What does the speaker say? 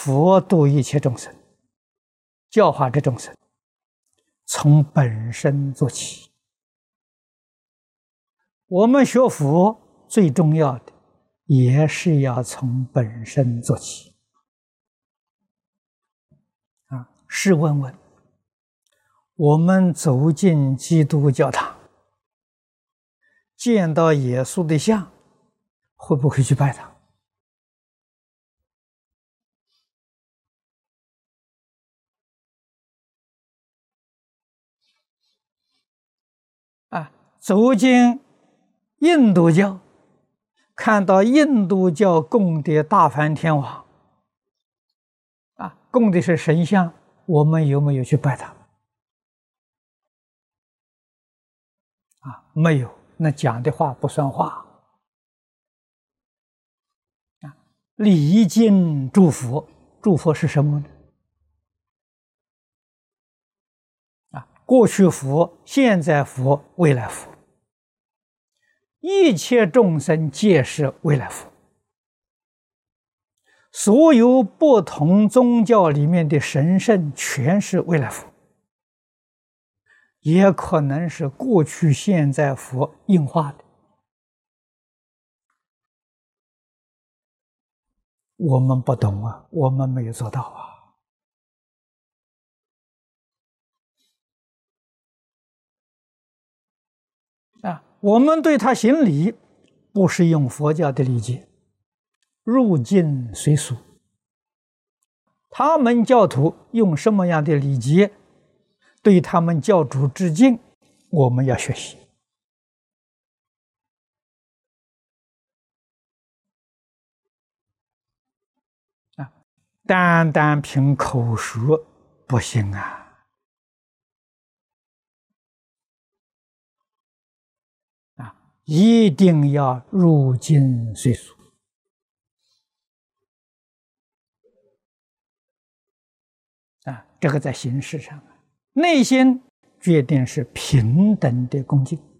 佛度一切众生，教化这众生，从本身做起。我们学佛最重要的也是要从本身做起。试问问，我们走进基督教堂，见到耶稣的像，会不会去拜他？走进印度教，看到印度教供的大梵天王，供的是神像，我们有没有去拜他？没有，那讲的话不算话。礼敬诸佛，诸佛是什么呢？过去佛、现在佛、未来佛，一切众生皆是未来佛。所有不同宗教里面的神圣全是未来佛，也可能是过去现在佛应化的。我们不懂啊，我们没有做到啊。我们对他行礼，不是用佛教的礼节，入境随俗。他们教徒用什么样的礼节对他们教主致敬，我们要学习。单单凭口说不行啊。一定要入境随俗。这个在形式上，内心决定是平等的恭敬。